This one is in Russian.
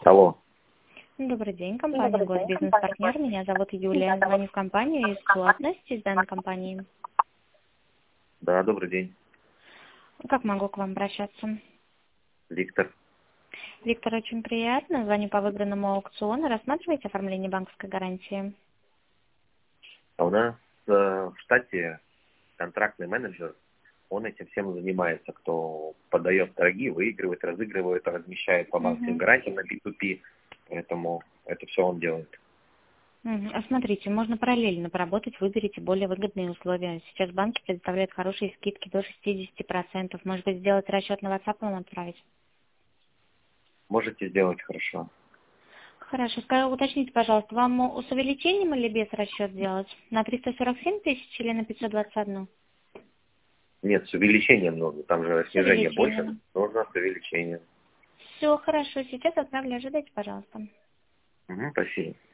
Алло. Добрый день, компания Госбизнес-партнер. Меня зовут Юлия. Звоню в компанию ИСУ. Относитесь к данной компании? Да, добрый день. Как могу к вам обращаться? Виктор. Виктор, очень приятно. Звоню по выигранному аукциону. Рассматриваете оформление банковской гарантии? А у нас в штате контрактный менеджер, он этим всем занимается, кто подает торги, выигрывает, разыгрывает, размещает по банковским гарантиям на B2P, поэтому это все он делает. А смотрите, можно параллельно поработать, выберите более выгодные условия. Сейчас банки предоставляют хорошие скидки до 60%. Может быть, сделать расчет на WhatsApp вам отправить? Можете сделать хорошо. Хорошо. Уточните, пожалуйста, вам с увеличением или без расчет делать? На 347 тысяч или на 521? Нет, с увеличением нужно, там же С снижение больше, увеличением. нужно с увеличением. Все хорошо. Сейчас отправлю. Ожидайте, пожалуйста. Спасибо.